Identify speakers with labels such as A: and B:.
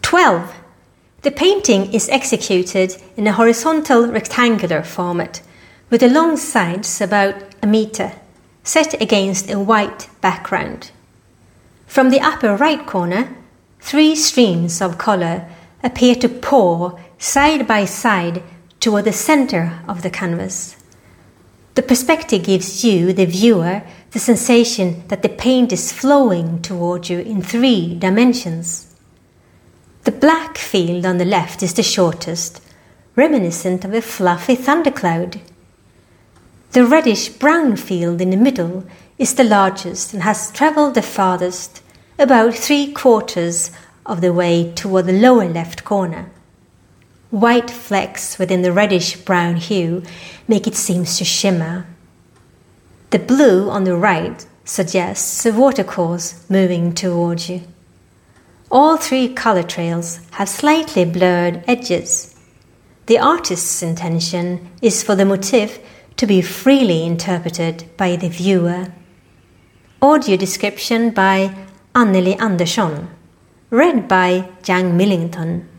A: 12. The painting is executed in a horizontal rectangular format with the long sides about a meter, set against a white background. From the upper right corner, 3 streams of color appear to pour side by side toward the center of the canvas. The perspective gives you, the viewer, the sensation that the paint is flowing toward you in 3 dimensions. The black field on the left is the shortest, reminiscent of a fluffy thundercloud. The reddish-brown field in the middle is the largest and has traveled the farthest, about 3/4 of the way toward the lower left corner. White flecks within the reddish-brown hue make it seem to shimmer. The blue on the right suggests a watercourse moving toward you. All 3 color trails have slightly blurred edges. The artist's intention is for the motif to be freely interpreted by the viewer. Audio description by Anneli Andersson. Read by Jan Millington.